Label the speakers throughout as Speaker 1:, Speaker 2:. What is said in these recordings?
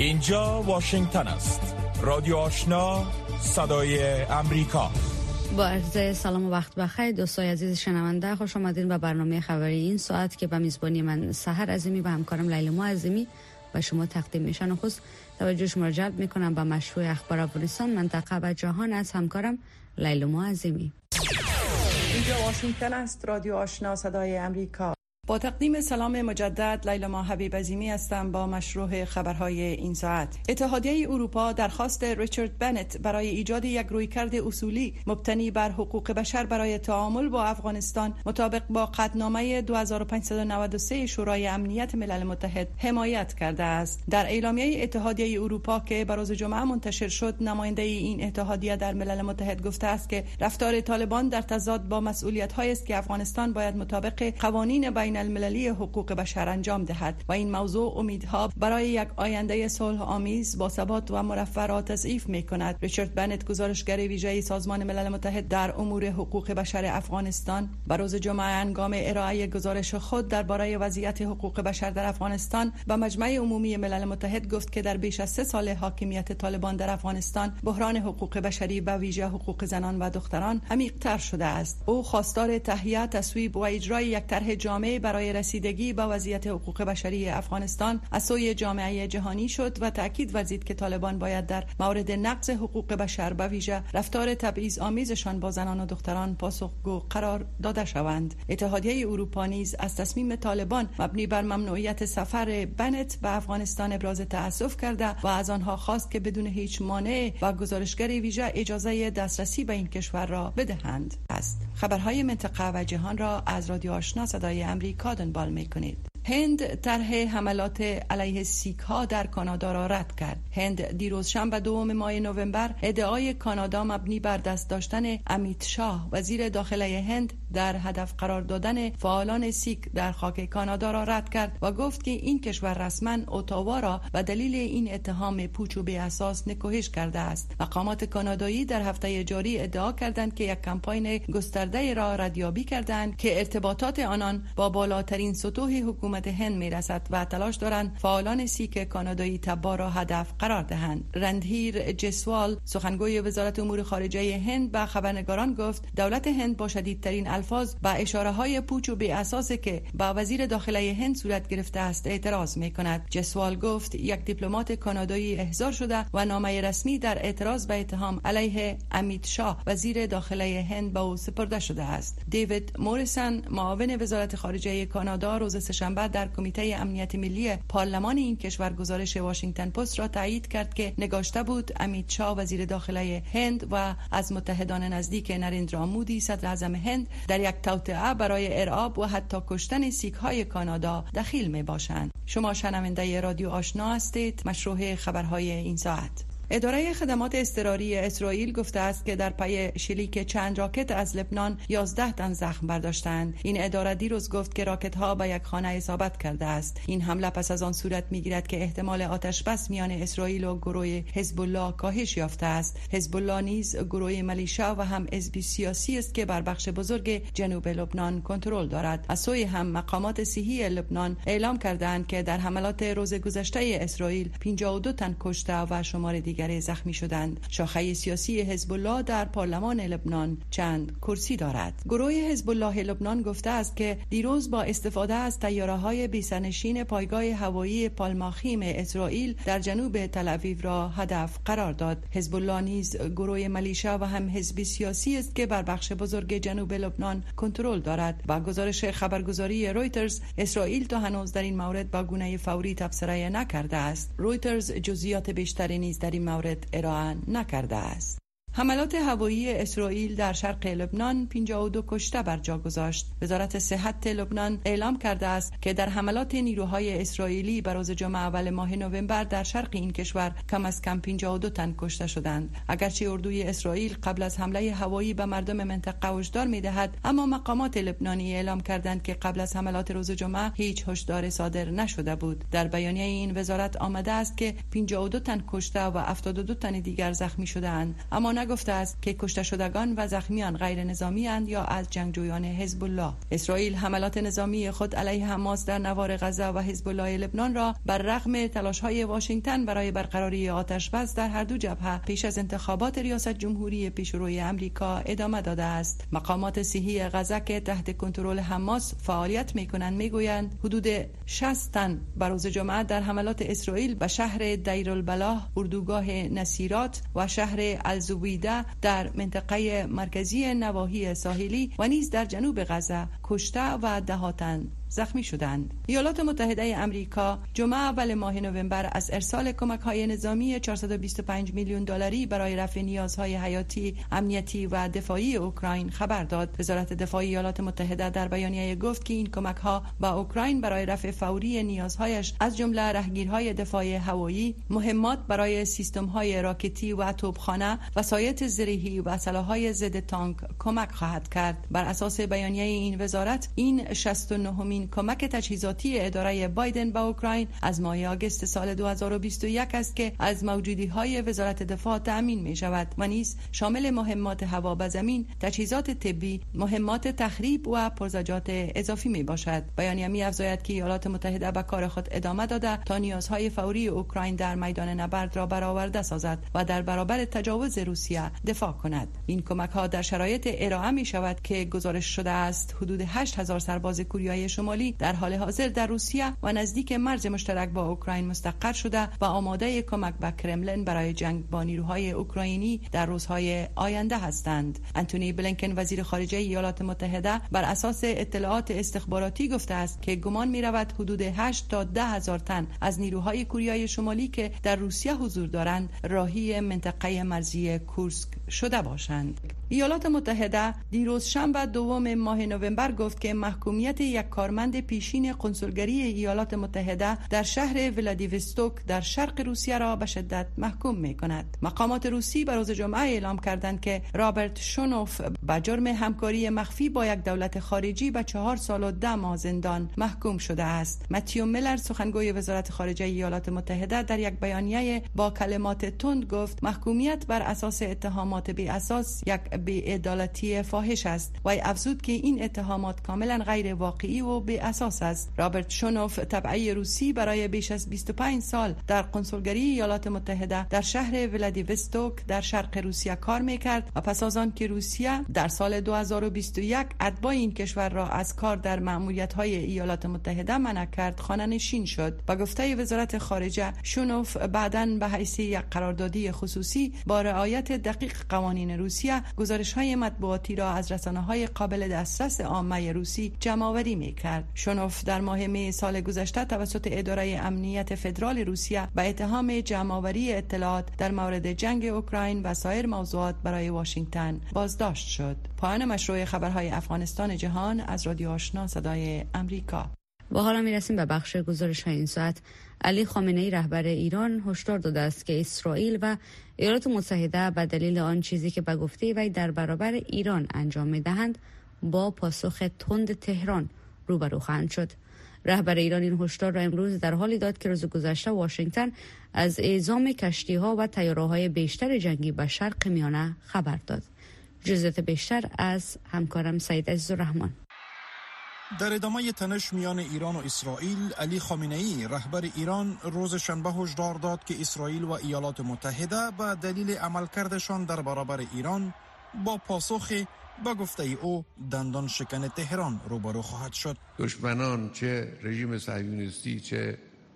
Speaker 1: اینجا واشنگتن است. رادیو آشنا، صدای امریکا.
Speaker 2: با عرض سلام و وقت بخیر دوستای عزیز شنونده، خوش آمدین به برنامه خبری این ساعت که به میزبانی من سحر عظیمی و همکارم لیلا عظیمی و شما تقدیم میشن. خصوص توجه شما را جلب میکنم به مشروع اخبار افغانستان، منطقه و جهان از همکارم لیلا عظیمی.
Speaker 3: اینجا واشنگتن است. رادیو آشنا، صدای امریکا. با تقدیم سلام مجدد، لیلا حبیب عظیمی هستم با مشروع خبرهای این ساعت. اتحادیه اروپا درخواست ریچارد بنت برای ایجاد یک رویکرد اصولی مبتنی بر حقوق بشر برای تعامل با افغانستان مطابق با قطعنامه 2593 شورای امنیت ملل متحد حمایت کرده است. در اعلامیه اتحادیه اروپا که بروز جمعه منتشر شد، نماینده این اتحادیه در ملل متحد گفته است که رفتار طالبان در تضاد با مسئولیت‌هایی است که افغانستان باید مطابق قوانین بین المللی حقوق بشر انجام دهد و این موضوع امیدها برای یک آینده صلح آمیز با ثبات و مرفه را تضعیف می‌کند. ریچارد بنت، گزارشگر ویژه سازمان ملل متحد در امور حقوق بشر افغانستان، بروز جمعه هنگام ارائه گزارش خود درباره وضعیت حقوق بشر در افغانستان به مجمع عمومی ملل متحد گفت که در بیش از 3 سال حاکمیت طالبان در افغانستان بحران حقوق بشری به ویژه حقوق زنان و دختران عمیق‌تر شده است. او خواستار تهیه، تصویب و اجرای یک طرح جامع برای رسیدگی به وضعیت حقوق بشری افغانستان از سوی جامعه جهانی شد و تاکید ورزید که طالبان باید در مورد نقض حقوق بشر به ویژه رفتار تبعیض آمیزشان با زنان و دختران پاسخگو قرار داده شوند. اتحادیه اروپا نیز از تصمیم طالبان مبنی بر ممنوعیت سفر بنت به افغانستان ابراز تأسف کرده و از آنها خواست که بدون هیچ مانع و گزارشگر ویژه اجازه دسترسی به این کشور را بدهند. خبرهای منطقه و جهان را از رادیو آشنا صدای امریکا دنبال می‌کنید. هند طرح حملات علیه سیک ها در کانادا را رد کرد. هند دیروز شنبه 2 ماه نوامبر ادعای کانادا مبنی بر دست داشتن امیت شاه وزیر داخله هند در هدف قرار دادن فعالان سیک در خاک کانادا را رد کرد و گفت که این کشور رسما اتاوا را به دلیل این اتهام پوچ و بی اساس نکوهش کرده است. مقامات کانادایی در هفته جاری ادعا کردند که یک کمپاین گسترده را ردیابی کردند که ارتباطات آنان با بالاترین سطوح حکومت هند میرسد و تلاش دارند فعالان سیک کانادایی تبار را هدف قرار دهند. رندهیر جسوال، سخنگوی وزارت امور خارجه هند، به خبرنگاران گفت دولت هند با شدیدترین الفاظ با اشاره‌های پوچ و بی اساسی که با وزیر داخله هند صورت گرفته است اعتراض می‌کند. جسوال گفت یک دیپلمات کانادایی احضار شده و نامه رسمی در اعتراض به اتهام علیه امیت شاه وزیر داخله هند به او سپرده شده است. دیوید موریسن، معاون وزارت خارجه کانادا، روز سه‌شنبه در کمیته امنیت ملی پارلمان این کشور گزارش واشنگتن پست را تایید کرد که نگاشته بود امیت شاه وزیر داخله هند و از متحدان نزدیک نریندرا مودی صدر اعظم هند در یک توطئه برای ارعاب و حتی کشتن سیک های کانادا دخیل می باشند. شما شنونده رادیو آشنا هستید. مشروع خبرهای این ساعت. اداره خدمات اضطراری اسرائیل گفته است که در پی شلیک چند راکت از لبنان 11 تن زخم برداشتند. این اداره دیروز گفت که راکت ها به یک خانه اصابت کرده است. این حمله پس از آن صورت میگیرد که احتمال آتش بس میان اسرائیل و گروه حزب الله کاهش یافته است. حزب الله نیز گروه ملیشا و هم حزب سیاسی است که بر بخش بزرگ جنوب لبنان کنترل دارد. از سوی هم مقامات صحی لبنان اعلام کردند که در حملات روز گذشته اسرائیل 52 تن کشته و شمار دیگر زخمی شدند. شاخه سیاسی حزب الله در پارلمان لبنان چند کرسی دارد. گروه حزب الله لبنان گفته است که دیروز با استفاده از طیاره‌های بی‌سرنشین پایگاه هوایی پالماخیم اسرائیل در جنوب تل آویو را هدف قرار داد. حزب الله نیز گروه ملیشا و هم حزب سیاسی است که بر بخش بزرگ جنوب لبنان کنترل دارد. با گزارش خبرگزاری رویترز، اسرائیل تا هنوز در این مورد با گونه فوری تبصره نکرده است. رویترز جزئیات بیشتری نیز در این مورد ارائه نکرده است. حملات هوایی اسرائیل در شرق لبنان 52 کشته بر جا گذاشت. وزارت صحت لبنان اعلام کرده است که در حملات نیروهای اسرائیلی بر روز جمعه اول ماه نوامبر در شرق این کشور کم از کم 52 تن کشته شدند. اگرچه اردوی اسرائیل قبل از حمله هوایی به مردم منطقه هشدار می‌دهد، اما مقامات لبنانی اعلام کردند که قبل از حملات روز جمعه هیچ هشدار صادر نشده بود. در بیانیه این وزارت آمده است که 52 تن کشته و 72 تن دیگر زخمی شدند، اما نگفته است که کشته شدگان و زخمیان غیر نظامی اند یا از جنگجویان حزب الله. اسرائیل حملات نظامی خود علیه حماس در نوار غزه و حزب الله لبنان را بر رغم تلاش‌های واشنگتن برای برقراری آتش بس در هر دو جبهه پیش از انتخابات ریاست جمهوری پیشروی امریکا ادامه داده است. مقامات صحی غزه که تحت کنترل حماس فعالیت می‌کنند میگویند حدود 60 تن بر روز جمعه در حملات اسرائیل به شهر دیرالبلاح، اردوگاه نصیرات و شهر الزویده در منطقه مرکزی نواحی ساحلی و نیز در جنوب غزه کشته و ده تن زخمی شدند. ایالات متحده امریکا جمعه اول ماه نوامبر از ارسال کمک‌های نظامی 425 میلیون دلاری برای رفع نیازهای حیاتی، امنیتی و دفاعی اوکراین خبر داد. وزارت دفاع ایالات متحده در بیانیه گفت که این کمک‌ها به اوکراین برای رفع فوری نیازهایش از جمله راهگیرهای دفاع هوایی، مهمات برای سیستم‌های راکتی و توپخانه، وسایط زرهی و سلاح‌های ضد تانک کمک خواهد کرد. بر اساس بیانیه این وزارت، این 69مین کمک تجهیزاتی اداره بایدن به اوکراین از ماه آگوست سال 2021 است که از موجودی‌های وزارت دفاع تأمین می شود و نیز شامل مهمات هوا و زمین، تجهیزات طبی، مهمات تخریب و پرزجات اضافی می باشد. بیانیه می افزاید که ایالات متحده به کار خود ادامه داده تا نیازهای فوری اوکراین در میدان نبرد را برآورده سازد و در برابر تجاوز روسیه دفاع کند. این کمک‌ها در شرایط ارائه می شود که گزارش شده است حدود 8000 سرباز کوریای شمالی در حال حاضر در روسیه و نزدیک مرز مشترک با اوکراین مستقر شده و آماده کمک به کرملین برای جنگ با نیروهای اوکراینی در روزهای آینده هستند. انتونی بلینکن وزیر خارجه ایالات متحده بر اساس اطلاعات استخباراتی گفته است که گمان می رود حدود 8 تا 10 هزار تن از نیروهای کوریای شمالی که در روسیه حضور دارند راهی منطقه مرزی کورسک شده باشند. ایالات متحده دیروز شنبه دوم ماه نوامبر گفت که محکومیت یک کارمند پیشین قنسولگری ایالات متحده در شهر ولادیوستوک در شرق روسیه را به شدت محکوم می کند. مقامات روسی به روز جمعه اعلام کردند که رابرت شونوف به جرم همکاری مخفی با یک دولت خارجی به 4 سال و 10 ماه زندان محکوم شده است. متیو میلر سخنگوی وزارت خارجه ایالات متحده در یک بیانیه با کلمات تند گفت محکومیت بر اساس اتهامات بی اساس یک بی‌عدالتی فاحش است و افزود که این اتهامات کاملا غیر واقعی و بی اساس است. رابرت شونوف تبعی روسی برای بیش از 25 سال در قنسولگری ایالات متحده در شهر ولادیوستوک در شرق روسیه کار میکرد و پس از آن که روسیه در سال 2021 اتباع این کشور را از کار در مأموریت‌های ایالات متحده منع کرد خانه‌نشین شد. با گفته وزارت خارجه، شونوف بعداً به حیث یک قراردادی خصوصی با رعایت دقیق قوانین روسیه گزارش‌های مطبوعاتی را از رسانه‌های قابل دسترس عامه روسی جمع‌آوری می‌کرد. شونوف در ماه می سال گذشته توسط اداره امنیت فدرال روسیه به اتهام جمع‌آوری اطلاعات در مورد جنگ اوکراین و سایر موضوعات برای واشنگتن بازداشت شد. پایان مشروع خبرهای افغانستان جهان از رادیو آشنا صدای امریکا.
Speaker 2: و حالا میرسیم به بخش گزارش‌های این ساعت. علی خامنه‌ای رهبر ایران هشدار داده است که اسرائیل و ایالات متحده به دلیل آن چیزی که به گفته وی در برابر ایران انجام می‌دهند با پاسخ تند تهران روبرو خواهند شد. رهبر ایران این هشدار را امروز در حالی داد که روز گذشته واشنگتن از اعزام کشتی‌ها و طیاره‌های بیشتر جنگی به شرق میانه خبر داد. جزئیات بیشتر از همکارم سعید عزیزالرحمن.
Speaker 4: در ادامه تنش میان ایران و اسرائیل، علی خامنه‌ای رهبر ایران روز شنبه هشدار داد که اسرائیل و ایالات متحده به دلیل عملکردشان در برابر ایران با پاسخ به گفته او دندان شکن تهران روبرو خواهد شد.
Speaker 5: دشمنان چه رژیم صهیونیستی چه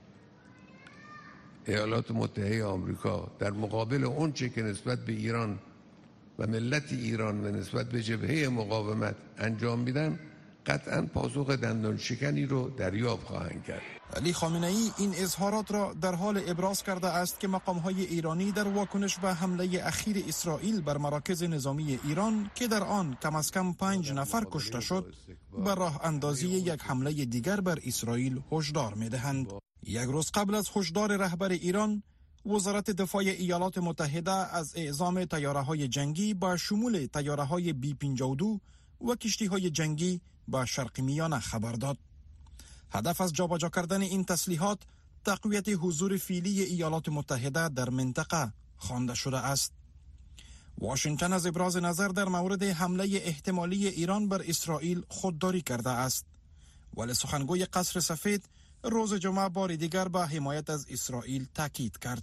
Speaker 5: ایالات متحده آمریکا در مقابل اون چه که نسبت به ایران و ملت ایران و نسبت به جبهه مقاومت انجام میدن قطعاً پاسخ دندان شکنی رو دریافت خواهند کرد.
Speaker 4: علی خامنه‌ای این اظهارات را در حال ابراز کرده است که مقام‌های ایرانی در واکنش به حمله اخیر اسرائیل بر مراکز نظامی ایران که در آن کم از کم 5 نفر کشته شد، به راه اندازی یک حمله دیگر بر اسرائیل هشدار می‌دهند. یک روز قبل از هشدار رهبر ایران، وزارت دفاع ایالات متحده از اعزام طیاره‌های جنگی با شمول طیاره‌های B-52 و کشتی‌های جنگی به شرق میانه خبر داد. هدف از جابجا کردن این تسلیحات تقویت حضور فعلی ایالات متحده در منطقه خوانده شده است. واشنگتن از ابراز نظر در مورد حمله احتمالی ایران بر اسرائیل خودداری کرده است، ولی سخنگوی قصر سفید روز جمعه بار دیگر به حمایت از اسرائیل تاکید کرد.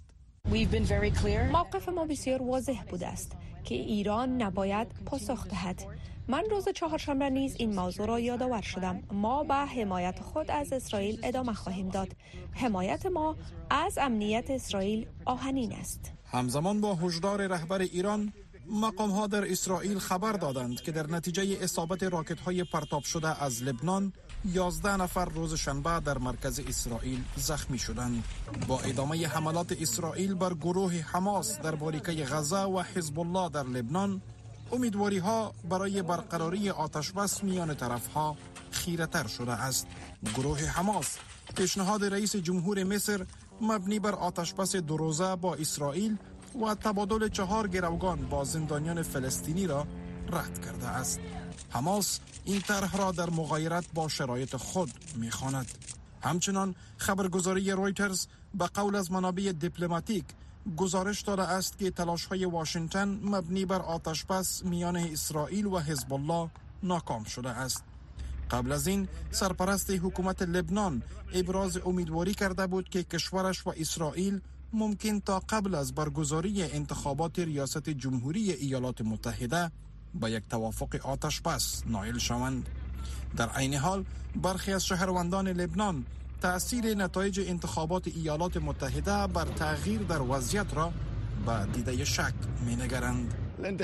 Speaker 6: موقف ما بسیار واضح بوده است که ایران نباید پاسخ دهد. من روز چهارشنبه نیز این موضوع را یادآور شدم. ما به حمایت خود از اسرائیل ادامه خواهیم داد. حمایت ما از امنیت اسرائیل آهنین است.
Speaker 4: همزمان با هشدار رهبر ایران، مقام‌ها در اسرائیل خبر دادند که در نتیجه اصابت راکت‌های پرتاب شده از لبنان 11 نفر روز شنبه در مرکز اسرائیل زخمی شدند. با ادامه حملات اسرائیل بر گروه حماس در باریکه غزه و حزب الله در لبنان، امیدواری‌ها برای برقراری آتشبس میان طرف‌ها خیره‌تر شده است. گروه حماس پیشنهاد رئیس جمهور مصر مبنی بر آتشبس 2 روزه با اسرائیل و تبادل 4 گروگان با زندانیان فلسطینی را رد کرده است. حماس این طرح را در مغایرت با شرایط خود می‌خواند. همچنان خبرگزاری رویترز به قول از منابع دیپلماتیک گزارش داده است که تلاش‌های واشنگتن مبنی بر آتشبس میان اسرائیل و حزب الله ناکام شده است. قبل از این سرپرست حکومت لبنان ابراز امیدواری کرده بود که کشورش و اسرائیل ممکن تا قبل از برگزاری انتخابات ریاست جمهوری ایالات متحده با یک توافق آتشبس نائل شوند. در عین حال برخی از شهروندان لبنان تأثیر نتایج انتخابات ایالات متحده بر تغییر در وضعیت را با دیده شک می‌نگرند.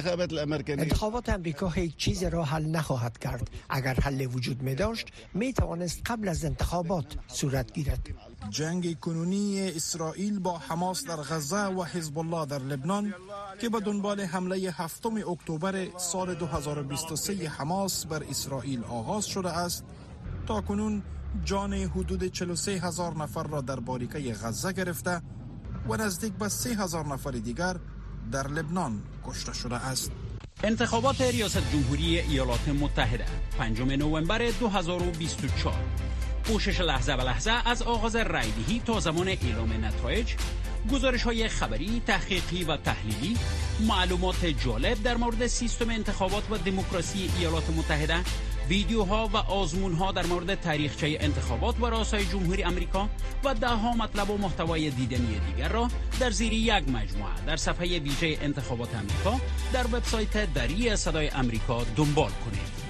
Speaker 7: انتخابات امریکا هیچ چیز را حل نخواهد کرد. اگر حل وجود می داشت می توانست قبل از انتخابات صورت گیرد.
Speaker 4: جنگ کنونی اسرائیل با حماس در غزه و حزب الله در لبنان که به دنبال حمله 7 اکتبر سال 2023 حماس بر اسرائیل آغاز شده است، تا کنون جان حدود 43,000 نفر را در باریکه غزه گرفته و نزدیک به 3,000 نفر دیگر در لبنان کشته شده است.
Speaker 8: انتخابات ریاست جمهوری ایالات متحده 5 نوامبر 2024. پوشش لحظه به لحظه از آغاز رایدهی تا زمان اعلام نتایج، گزارش‌های خبری، تحقیقی و تحلیلی، معلومات جالب در مورد سیستم انتخابات و دموکراسی ایالات متحده، ویدیوها و آزمونها در مورد تاریخچه انتخابات و رئاسای جمهوری آمریکا و ده‌ها مطلب و محتوای دیدنی دیگر را در زیر یک مجموعه در صفحه ویژه انتخابات آمریکا در وبسایت دری صدای آمریکا دنبال کنید.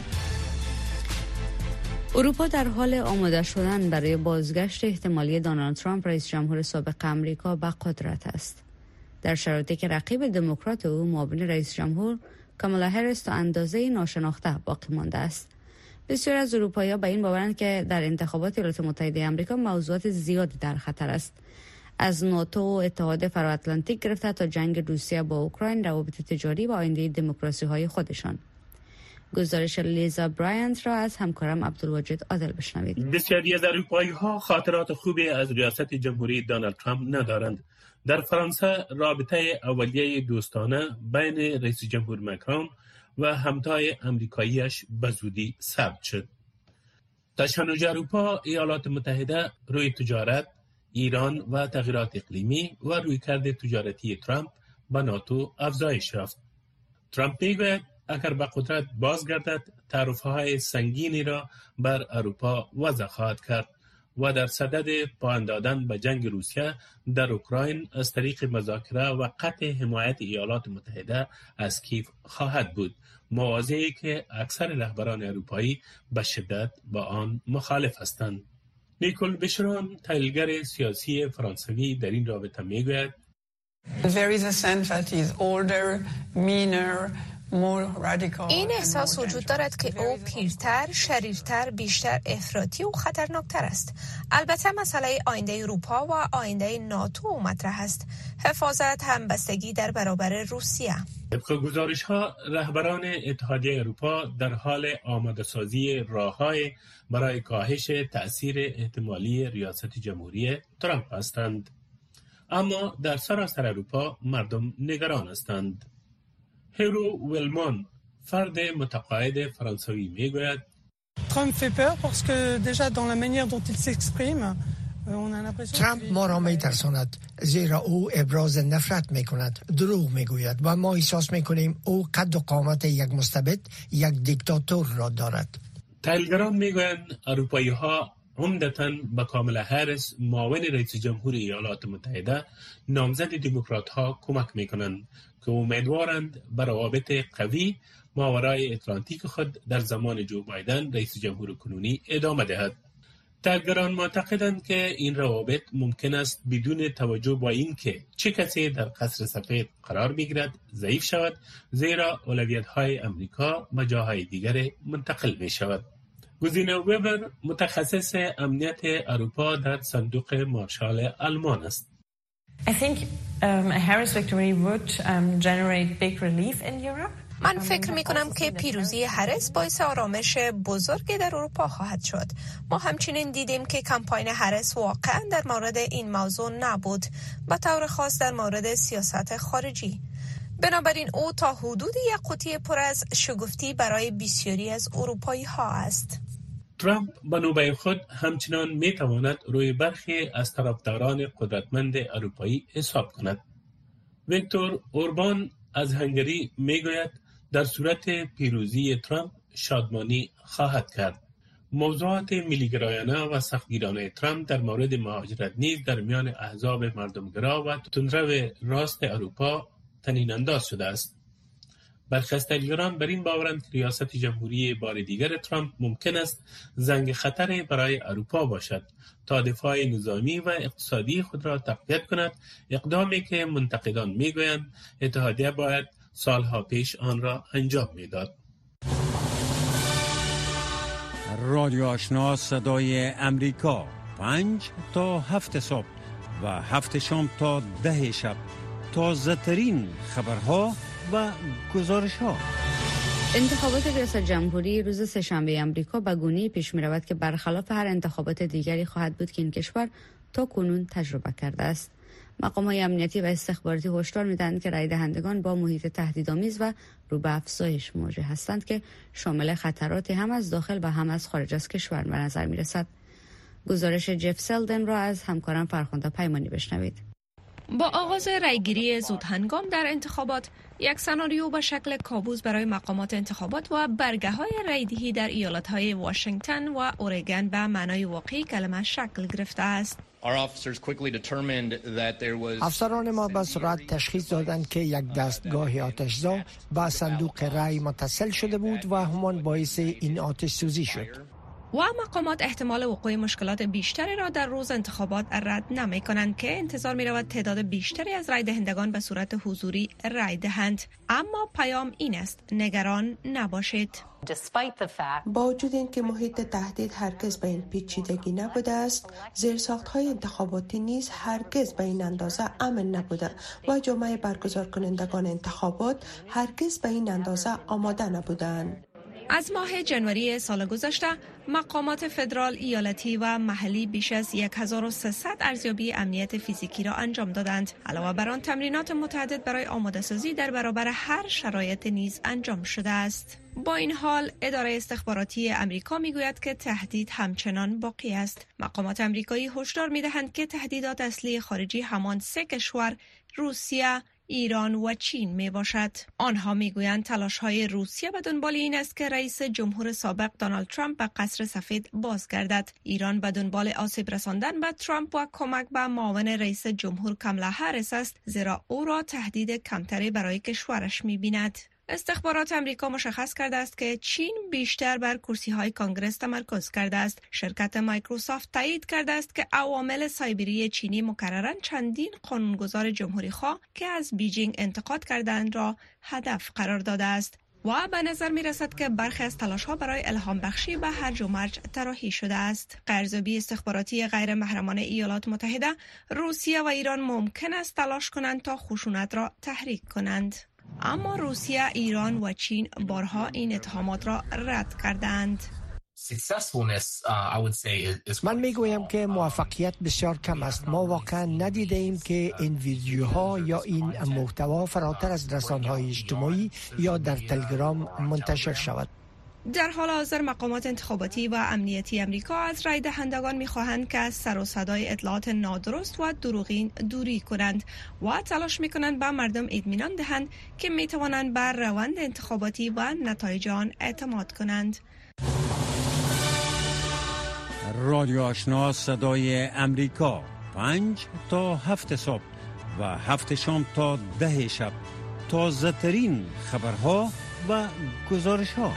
Speaker 2: اروپا در حال آماده شدن برای بازگشت احتمالی دونالد ترامپ رئیس جمهور سابق آمریکا به قدرت است، در شرایطی که رقیب دموکرات او معاون رئیس جمهور کامالا هریس تا اندازه ناشناخته باقی مانده است. بسیار از اروپایی‌ها به این باورند که در انتخابات ایالات متحده آمریکا موضوعات زیادی در خطر است، از ناتو و اتحاد فراتلانتیک گرفته تا جنگ روسیه با اوکراین، روابط تجاری و آینده دموکراسی‌های خودشان. گزارش لیزا برایانت را از همکارم عبدالواجد عادل بشنوید.
Speaker 9: بسیاری از اروپایی‌ها خاطرات خوبی از ریاست جمهوری دونالد ترامپ ندارند. در فرانسه رابطه اولیه دوستانه بین رئیس جمهور مکرون و همتای امریکاییش به زودی ثبت شد. تشنج اروپا، ایالات متحده روی تجارت، ایران و تغییرات اقلیمی و رویکرد تجارتی ترامپ به ناتو افزایش یافت. ترامپ میگوید اگر به قدرت بازگردد تعرفه‌های سنگینی را بر اروپا وضع خواهد کرد و در صدد پایان دادن به جنگ روسیه در اوکراین از طریق مذاکره و قطع حمایت ایالات متحده از کیف خواهد بود، موضوعی که اکثر رهبران اروپایی به شدت با آن مخالف هستند. نیکول بشران، تحلیلگر سیاسی فرانسوی، در این رابطه میگوید
Speaker 10: There is a sense that is older, meaner,
Speaker 6: این احساس وجود دارد که او پیرتر، شریرتر، بیشتر افراطی و خطرناکتر است. البته مسئله آینده اروپا و آینده ناتو مطرح است. حفاظت همبستگی در برابر روسیه.
Speaker 9: طبق گزارش‌ها رهبران اتحادیه اروپا در حال آماده سازی راه‌های برای کاهش تأثیر احتمالی ریاست جمهوری ترامپ هستند. اما در سراسر اروپا مردم نگران هستند. هیرو ویلمان، فرد متقاعد فرانسوی، میگوید
Speaker 10: Trump fait peur parce que déjà dans la manière dont il s'exprime
Speaker 7: ترامپ ما را می ترساند، زیرا او ابراز نفرت می کند، دروغ می گوید و ما احساس می کنیم او قد و قامت یک مستبد، یک دیکتاتور را دارد.
Speaker 9: تحلیلگران می گویند اروپایی ها عمدتاً به کاملا هریس معاون رئیس جمهور ایالات متحده نامزد دموکرات ها کمک می کنند که امیدوارند به روابط قوی ماورای اتلانتیک خود در زمان جو بایدن رئیس جمهور کنونی ادامه دهد. تحلیلگران معتقدند که این روابط ممکن است بدون توجه با اینکه چه کسی در قصر سفید قرار میگیرد ضعیف شود، زیرا اولویت‌های امریکا به جاهای دیگر منتقل می شود. گزینه وبر متخصص امنیت اروپا در صندوق مارشال آلمان است.
Speaker 11: I think a Harris victory would generate big relief in Europe.
Speaker 6: من فکر می کنم که پیروزی هریس باعث آرامش بزرگی در اروپا خواهد شد. ما همچنین دیدیم که کمپاین هریس واقعا در مورد این موضوع نبود، به طور خاص در مورد سیاست خارجی. بنابراین او تا حدود یک قوطی پر از شگفتی برای بسیاری از اروپایی ها است.
Speaker 9: ترامپ به نوبه خود همچنان می تواند روی برخی از طرفداران قدرتمند اروپایی حساب کند. ویکتور اوربان از هنگری می گوید در صورت پیروزی ترامپ شادمانی خواهد کرد. موضوعات ملیگرایانه و سختگیرانه ترامپ در مورد مهاجرت نیز در میان احزاب مردمگرا و تندرو راست اروپا طنین انداز شده است. برخی از تحلیلگران بر این باورند که ریاست جمهوری بار دیگر ترامپ ممکن است زنگ خطر برای اروپا باشد تا دفاع نظامی و اقتصادی خود را تقویت کند، اقدامی که منتقدان میگویند اتحادیه باید سالها پیش آن را انجام میداد.
Speaker 8: رادیو آشنا صدای امریکا 5 تا 7 صبح و 7 شام تا 10 شب، تازه ترین خبرها و گزارش ها.
Speaker 2: انتخابات ریاست جمهوری روز سه‌شنبه امریکا به گونه‌ای پیش می رود که برخلاف هر انتخابات دیگری خواهد بود که این کشور تا کنون تجربه کرده است. مقام‌های امنیتی و استخباراتی هشدار می‌دهند که رای دهندگان با محیط تهدیدآمیز و رو به افزایش مواجه هستند که شامل خطراتی هم از داخل و هم از خارج از کشور به نظر می‌رسد. گزارش جف سلدن را از همکارم فرخنده پیمانی بشنوید.
Speaker 6: با آغاز رایگیری زودهنگام در انتخابات، یک سناریو به شکل کابوس برای مقامات انتخابات و برگه‌های رایدهی در ایالت‌های واشنگتن و اورگن به معنای واقعی کلمه شکل گرفته است.
Speaker 7: افسران ما به سرعت تشخیص دادند که یک دستگاه آتش‌زا به صندوق رای متصل شده بود و همان باعث این آتش سوزی شد.
Speaker 6: و مقامات احتمال وقوع مشکلات بیشتری را در روز انتخابات رد نمی کنند که انتظار می رود تعداد بیشتری از رای دهندگان به صورت حضوری رای دهند. اما پیام این است: نگران نباشید.
Speaker 12: با وجود اینکه محیط تهدید هرگز به این پیچیدگی نبوده است، زیرساخت‌های انتخاباتی نیز هرگز به این اندازه امن نبوده و جامعه برگزار کنندگان انتخابات هرگز به این اندازه آماده نبودند.
Speaker 6: از ماه جنوری سال گذشته، مقامات فدرال، ایالتی و محلی بیش از 1300 ارزیابی امنیت فیزیکی را انجام دادند. علاوه بر آن، تمرینات متعدد برای آماده سازی در برابر هر شرایط نیز انجام شده است. با این حال، اداره استخباراتی امریکا میگوید که تهدید همچنان باقی است. مقامات امریکایی هشدار میدهند که تهدیدات اصلی خارجی همان 3 کشور، روسیه، ایران و چین می باشد. آنها می گویند تلاش‌های روسیه به دنبال این است که رئیس جمهور سابق دونالد ترامپ به قصر سفید بازگردد. ایران به دنبال آسیب رساندن به ترامپ و کمک به معاون رئیس جمهور کاملا هریس است، زیرا او را تهدید کمتری برای کشورش می بیند. استخبارات امریکا مشخص کرده است که چین بیشتر بر کرسی‌های کانگرس تمرکز کرده است. شرکت مایکروسافت تایید کرده است که عوامل سایبری چینی مکرراً چندین قانونگذار جمهوری‌خواه که از بیجینگ انتقاد کردند را هدف قرار داده است. و به نظر می رسد که برخی از تلاش‌ها برای الهام بخشی به هرج و مرج طراحی شده است. ارزیابی استخباراتی غیر محرمانه ایالات متحده، روسیه و ایران ممکن است تلاش کنند تا خشونت را تحریک کنند. اما روسیه، ایران و چین بارها این اتهامات را رد کردند.
Speaker 7: من میگویم که موفقیت بسیار کم است. ما واقعا ندیده ایم که این ویدیوها یا این محتوا فراتر از رسانه‌های اجتماعی یا در تلگرام منتشر شود.
Speaker 6: در حال حاضر مقامات انتخاباتی و امنیتی امریکا از رای دهندگان می‌خواهند که از سر و صدای اطلاعات نادرست و دروغین دوری کنند و تلاش می‌کنند به مردم اطمینان دهند که می‌توانند بر روند انتخاباتی و نتایج آن اعتماد کنند.
Speaker 8: رادیو آشنا صدای امریکا 5 تا 7 صبح و 7 شام تا 10 شب، تازه ترین خبرها و گزارش ها.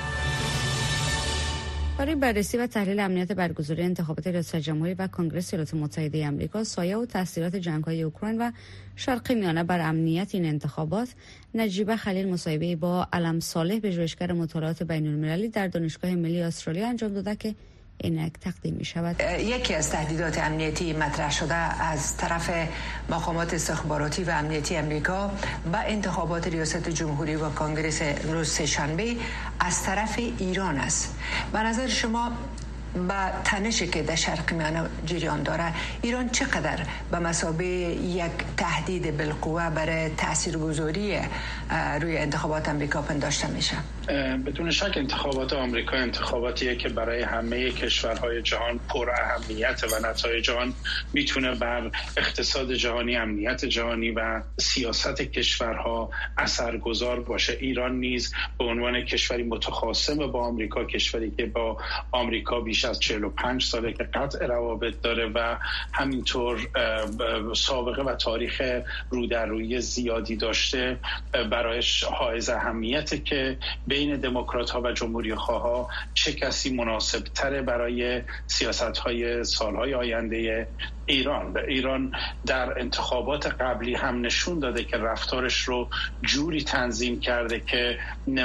Speaker 2: برای بررسی و تحلیل امنیت برگزاری انتخابات ریاست جمهوری و کنگره ایالات متحده آمریکا، سایه و تاثیرات جنگ‌های اوکراین و شرق میانه بر امنیت این انتخابات، نجیبه خلیل مصاحبه‌ای با علم صالح، پژوهشگر مطالعات بین‌المللی در دانشگاه ملی استرالیا انجام داده که اینک تقدیم می شود.
Speaker 13: یکی از تهدیدات امنیتی مطرح شده از طرف مقامات استخباراتی و امنیتی امریکا به انتخابات ریاست جمهوری و کنگره روز سه‌شنبه از طرف ایران است. به نظر شما با تنشی که در شرق میانه جریان داره، ایران چقدر به مثابه یک تهدید بالقوه برای تاثیرگذاری روی انتخابات آمریکا پنداشته میشه؟
Speaker 14: بدون شک انتخابات آمریکا انتخاباتیه که برای همه کشورهای جهان پر اهمیت و نتایج آن میتونه بر اقتصاد جهانی، امنیت جهانی و سیاست کشورها اثرگذار باشه. ایران نیز به عنوان کشوری متخاصم با آمریکا، کشوری که با آمریکا بیش از 45 ساله که قطع روابط داره و همینطور سابقه و تاریخ رو در روی زیادی داشته، برایش حائز اهمیته که بین دموکرات ها و جمهوری خواها چه کسی مناسب تره برای سیاست های سالهای آینده ایران. ایران در انتخابات قبلی هم نشون داده که رفتارش رو جوری تنظیم کرده که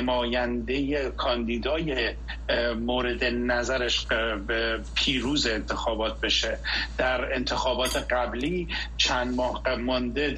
Speaker 14: نماینده کاندیدای مورد نظرش به پیروز انتخابات بشه. در انتخابات قبلی چند ماه مانده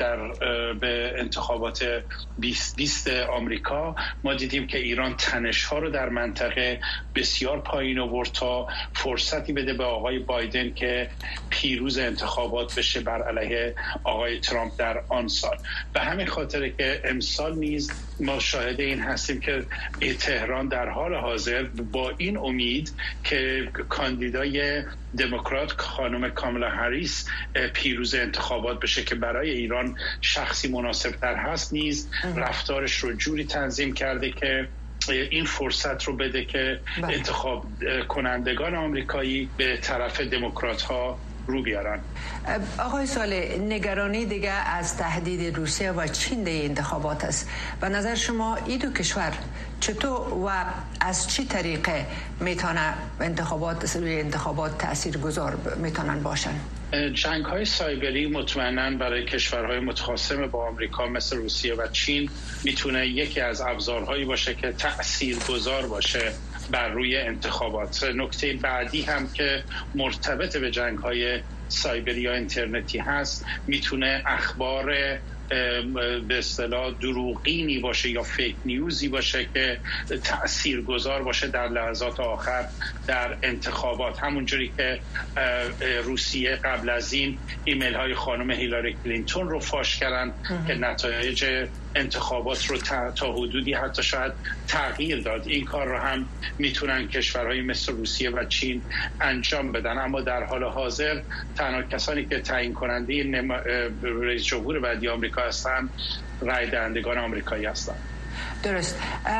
Speaker 14: به انتخابات 2020 آمریکا ما دیدیم که ایران تنش‌ها رو در منطقه بسیار پایین آورد تا فرصتی بده به آقای بایدن که پیروز انتخابات بشه بر علیه آقای ترامپ در آن سال. به همین خاطره که امسال نیز ما شاهد این هستیم که تهران در حال حاضر با این امید که کاندیدای دموکرات خانم کامالا هریس پیروز انتخابات بشه که برای ایران شخصی مناسبتر هست، نیز رفتارش رو جوری تنظیم کرده که این فرصت رو بده که انتخاب کنندگان آمریکایی به طرف دموکرات ها رو بیارن.
Speaker 13: آقای صالح، نگرانی دیگه از تهدید روسیه و چین در انتخابات است. به نظر شما این دو کشور چطور و از چه طریقه میتونه روی انتخابات تاثیرگذار میتونن باشن؟
Speaker 14: جنگ های سایبری مطمئناً برای کشورهای متخاصم با آمریکا مثل روسیه و چین میتونه یکی از ابزارهایی باشه که تاثیرگذار باشه بر روی انتخابات. نکته بعدی هم که مرتبط به جنگ های سایبری یا اینترنتی هست، میتونه اخبار به اصطلاح دروغینی باشه یا فیک نیوزی باشه که تاثیرگذار باشه در لحظات آخر در انتخابات. همونجوری که روسیه قبل از این ایمیل های خانم هیلاری کلینتون رو فاش کردن که نتایج انتخابات رو تا حدودی حتی شاید تغییر داد. این کار رو هم میتونن کشورهای مثل روسیه و چین انجام بدن، اما در حال حاضر تنها کسانی که تعیین کننده رئیس جمهور بعدی آمریکا هستن رای دهندگان آمریکایی هستن.
Speaker 13: درست.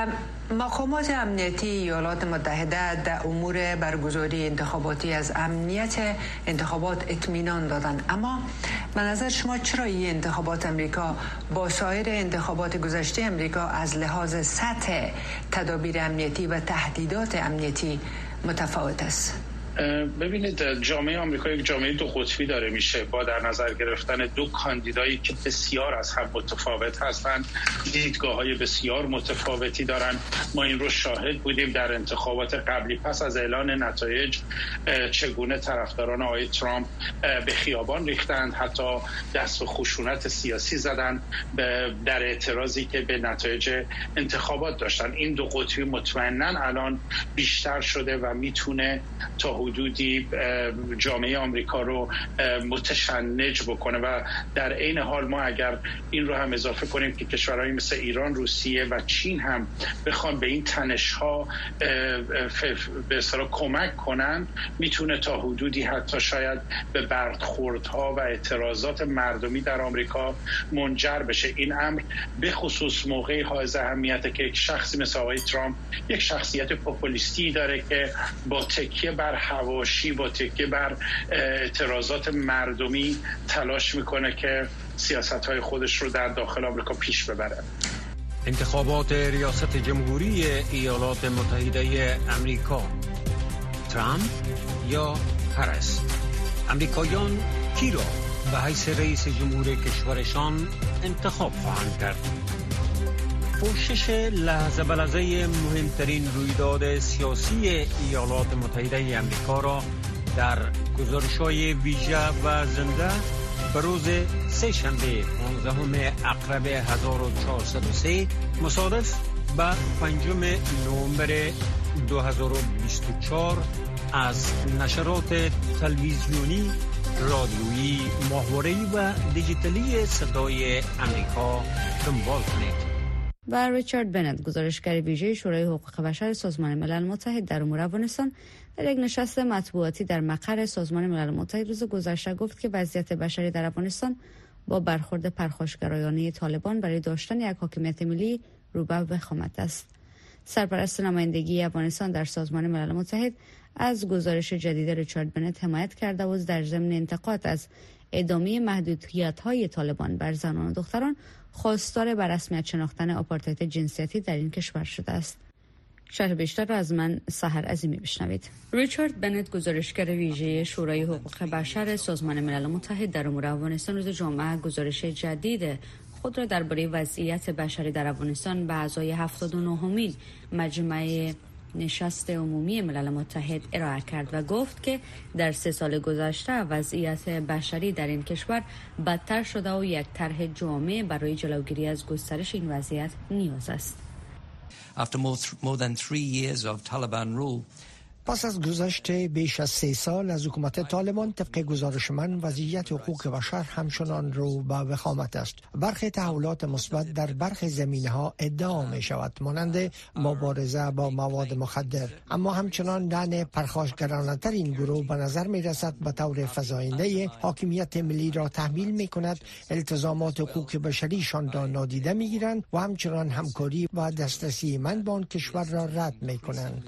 Speaker 13: مقامات امنیتی ایالات متحده در امور برگزاری انتخاباتی از امنیت انتخابات اطمینان دادن، اما به نظر شما چرا این انتخابات امریکا با سایر انتخابات گذشته امریکا از لحاظ سطح تدابیر امنیتی و تهدیدات امنیتی متفاوت است؟
Speaker 14: ببینید، جامعه آمریکا یک جامعه دو قطبی داره میشه با در نظر گرفتن دو کاندیدایی که بسیار از هم متفاوت هستند، دیدگاه‌های بسیار متفاوتی دارن. ما این رو شاهد بودیم در انتخابات قبلی پس از اعلان نتایج چگونه طرفداران آقای ترامپ به خیابان ریختند، حتی دست به خشونت سیاسی زدند در اعتراضی که به نتایج انتخابات داشتن. این دو قطبی مطمئناً الان بیشتر شده و میتونه تا حدودی جامعه آمریکا رو متشنج بکنه و در عین حال ما اگر این رو هم اضافه کنیم که کشورهایی مثل ایران، روسیه و چین هم بخوان به این تنش‌ها به اصطلاح کمک کنن، میتونه تا حدودی حتی شاید به برخوردها و اعتراضات مردمی در آمریکا منجر بشه. این امر به خصوص موقعی حائز اهمیته که یک شخصی مثل آقای ترامپ یک شخصیت پوپولیستی داره که با تکیه بر حواشی، با تکیه بر اعتراضات مردمی تلاش میکنه که سیاست‌های خودش رو در داخل آمریکا پیش ببره.
Speaker 8: انتخابات ریاست جمهوری ایالات متحده آمریکا، ترامپ یا هریس؟ امریکاییان کی را به حیث رئیس جمهور کشورشان انتخاب خواهند کرد؟ پوشش لحظه به لحظه مهمترین رویداد سیاسی ایالات متحده آمریکا را در گزارش‌های ویژه و زنده به روز سه‌شنبه 15 اکتبر 1403 مصادف به 5 نوامبر 2024 از نشرات تلویزیونی، رادیویی، ماهواره‌ای و دیجیتالی صدای آمریکا دنبال کنید.
Speaker 2: و ریچارد بنت، گزارشگر ویژه شورای حقوق بشر سازمان ملل متحد در امور افغانستان، در یک نشست مطبوعاتی در مقر سازمان ملل متحد روز گذشته گفت که وضعیت بشری در افغانستان با برخورد پرخاشگرایانه طالبان برای داشتن یک حاکمیت ملی رو به وخامت است. سرپرست نمایندگی افغانستان در سازمان ملل متحد از گزارش جدید ریچارد بنت حمایت کرده و در ضمن انتقاد از ادامه محدودیت‌های طالبان بر زنان و دختران خواستار بر رسمیت شناختن آپارتاید جنسیتی در این کشور شده است. شرح بیشتر را از من سحر عظیمی بشنوید. ریچارد بنت، گزارشگر ویژه شورای حقوق بشر سازمان ملل متحد در امور افغانستان، روز جمعه گزارش جدید خود را درباره وضعیت بشری در افغانستان به اعضای 79مین مجمع نشست عمومی ملل متحد ارائه کرد و گفت که در 3 سال گذشته وضعیت بشری در این keshwar بدتر شده و یک طرح جامع برای جلوگیری از گسترش این وضعیت نیاز است.
Speaker 15: After more than 3 years of Taliban rule,
Speaker 7: پس از گذشت بیش از 3 سال از حکومت طالبان، طبق گزارش من وضعیت حقوق بشر همچنان رو به وخامت است. برخی تحولات مثبت در برخی زمینه‌ها ادعا می شود، مانند مبارزه با مواد مخدر، اما همچنان دهن پرخاشگرانه تر این گروه به نظر می رسد به طور فزاینده حاکمیت ملی را تحمیل می کند، التزامات حقوق بشریشان را نادیده می گیرند و همچنان همکاری و دسترسی من به آن کشور را رد می کنند.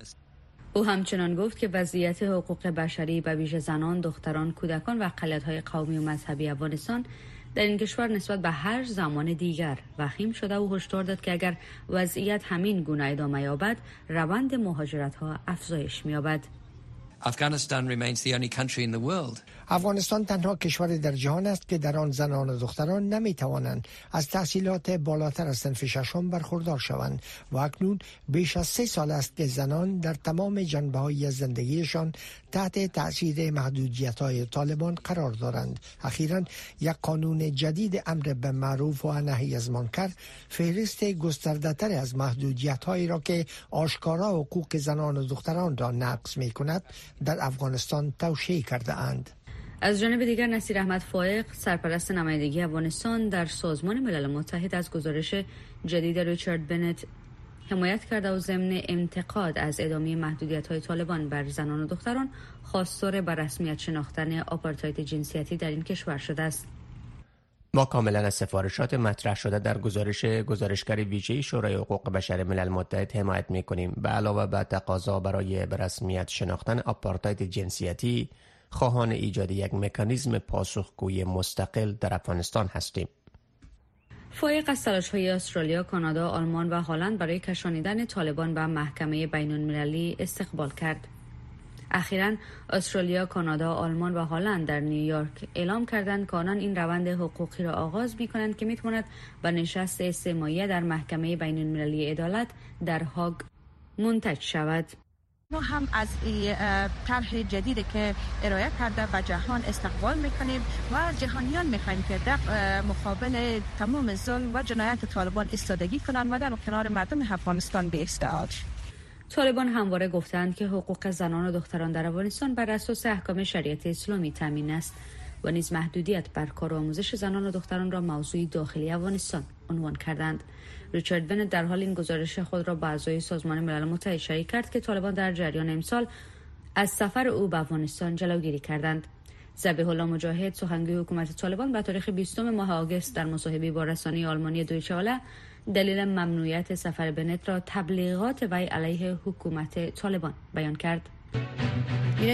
Speaker 2: او همچنان گفت که وضعیت حقوق بشری به ویژه زنان، دختران، کودکان و اقلیت‌های قومی و مذهبی افغانستان در این کشور نسبت به هر زمان دیگر وخیم شده و هشدار داد که اگر وضعیت همین گونه ادامه یابد، روند مهاجرت‌ها افزایش می‌یابد.
Speaker 15: Afghanistan remains the only country in the world.
Speaker 7: افغانستان تنها کشور در جهان است که در آن زنان و دختران نمی‌توانند از تحصیلات بالاتر از صنف ششم برخوردار شوند و اکنون بیش از 3 سال است که زنان در تمام جنبه‌های زندگیشان تحت تأثیر محدودیت‌های طالبان قرار دارند. اخیراً یک قانون جدید امر به معروف و نهی از منکر فهرست گسترده‌تر از محدودیت‌هایی را که آشکارا حقوق زنان و دختران را نقض می‌کند در افغانستان توشیح کرده اند.
Speaker 2: از جانب دیگر نصیر احمد فائق، سرپرست نمایندگی افغانستان در سازمان ملل متحد، از گزارش جدید ریچارد بنت حمایت کرده و ضمن انتقاد از ادامه محدودیت‌های طالبان بر زنان و دختران خواستار بر رسمیت شناختن آپارتاید جنسیتی در این کشور شده است.
Speaker 16: ما کاملا از سفارشات مطرح شده در گزارشگر ویژه شورای حقوق بشر ملل متحد حمایت می‌کنیم. به علاوه بر تقاضا برای به رسمیت شناختن آپارتاید جنسیتی، خواهان ایجاد یک مکانیزم پاسخگویی مستقل در افغانستان هستیم.
Speaker 2: فائق از تلاش‌های استرالیا، کانادا، آلمان و هلند برای کشانیدن طالبان به محکمه بین‌المللی استقبال کرد. اخیراً استرالیا، کانادا، آلمان و هلند در نیویورک اعلام کردند که آنان این روند حقوقی را آغاز می‌کنند که می‌تواند به نشست استماعی در محکمه بین‌المللی عدالت در هاگ منتج شود.
Speaker 17: ما هم از طرح جدیدی که ارائه کرده به جهان استقبال میکنیم و جهانیان میخوایم که در مقابل تمام ظلم و جنایت طالبان ایستادگی کنند و در کنار مردم افغانستان بایستند.
Speaker 2: طالبان همواره گفتند که حقوق زنان و دختران در افغانستان بر اساس احکام شریعت اسلامی تامین است و نیز محدودیت بر کار و آموزش زنان و دختران را موضوع داخلی افغانستان عنوان کردند. ریچارد بنت در حال این گزارش خود را با اعضای سازمان ملل متحد شریک کرد که طالبان در جریان امسال از سفر او به افغانستان جلوگیری کردند. ذبیح الله مجاهد سخنگوی حکومت طالبان به تاریخ 20 ماه آگوست در مصاحبه با رسانه آلمانی دویچه واله دلیل ممنوعیت سفر بنت را تبلیغات وی علیه حکومت طالبان بیان کرد.